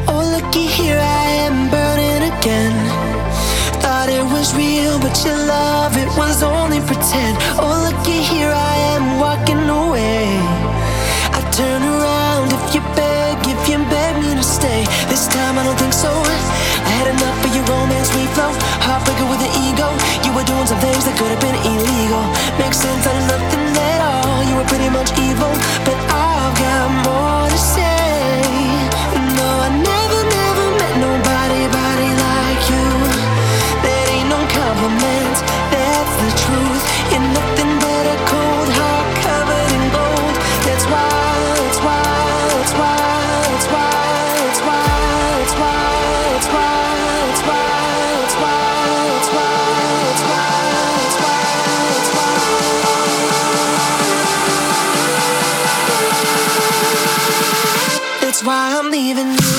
Oh, looky here, I am burning again. Thought it was real, but your love, it was only pretend. Oh, looky here, I am walking away. I turn around if you beg me to stay. This time I don't think so. I had enough of your romance, we flow. Heartbreaker with an ego. You were doing some things that could have been illegal. Makes sense out of nothing at all. You were pretty much evil, but I've got more to say. No, I never met nobody like you. That ain't no compliment, that's the truth. You're nothing but a cold heart covered in gold. That's why. That's why I'm leaving you.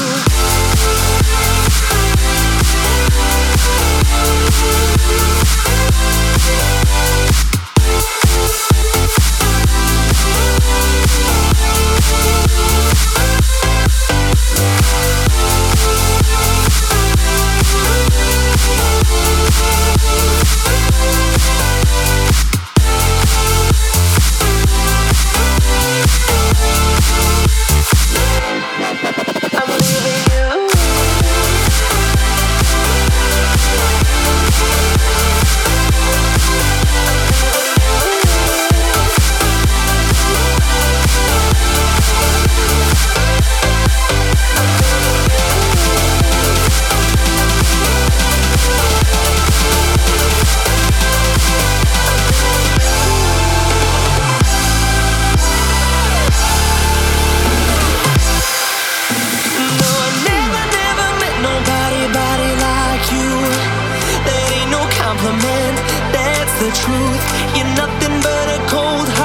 That's the truth. You're nothing but a cold